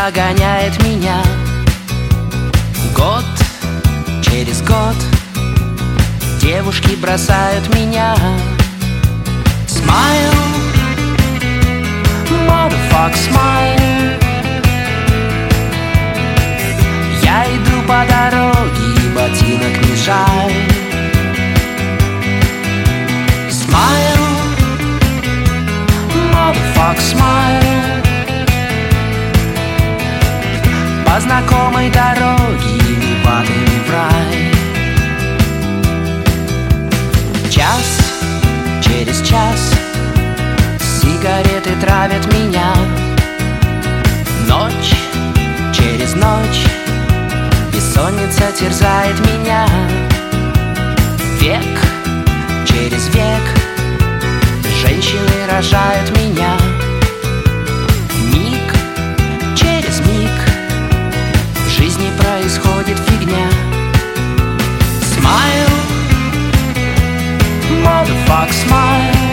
погоняет меня. Год через год девушки бросают меня. Smile, motherfuck, smile. Я иду по дороге, и ботинок не жаль. Smile, motherfuck, smile. По знакомой дороге не падаем в рай. Час через час сигареты травят меня. Ночь через ночь бессонница терзает меня. Век через век женщины рожают меня. Миг через миг в жизни происходит фигня. Smile, motherfuck, smile.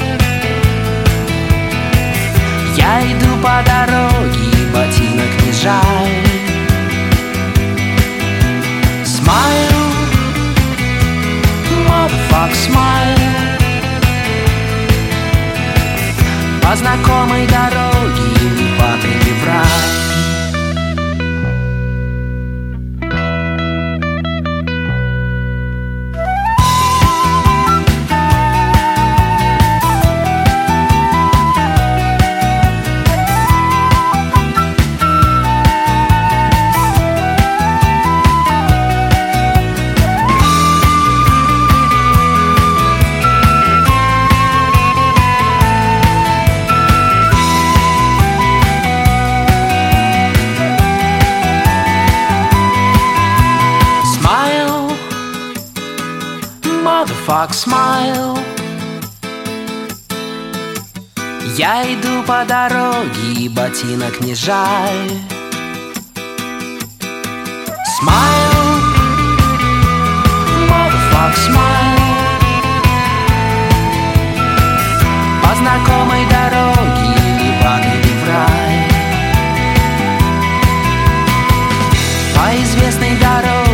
Я иду по дороге, и ботинок не жаль. Smile, motherfuck, smile. По знакомой дороге не падай в рай. Motherfuck, smile. Я иду по дороге, и ботинок не жаль. Smile, motherfuck, smile. По знакомой дороге не падай в рай. По известной дороге